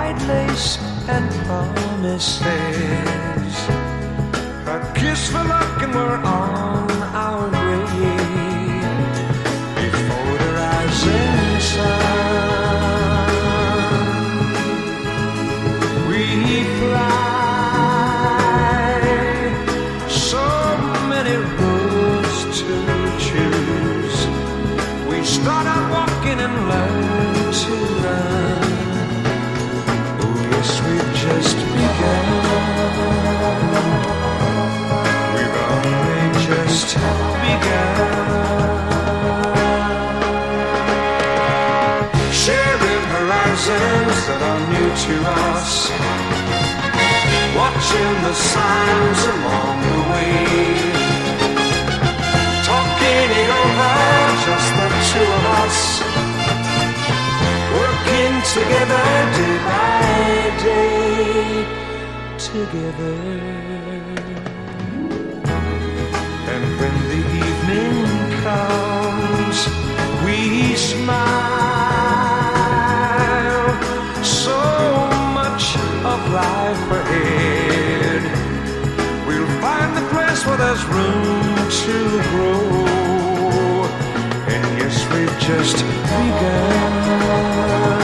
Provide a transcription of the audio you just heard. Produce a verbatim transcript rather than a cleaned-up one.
white lace and promises. A kiss for luck and we're on our way. Before the rising sun, we fly. So many roads to choose. We start out walking and learn to run. Oh yes, we've just begun. We've only just begun. Sharing horizons that are new to us. Watching the signs along the way. Talking it over, just the two of us. Working together day by day. Together. And when the evening comes, we smile. So much of life ahead. We'll find the place where there's room to grow. And yes, we've just begun.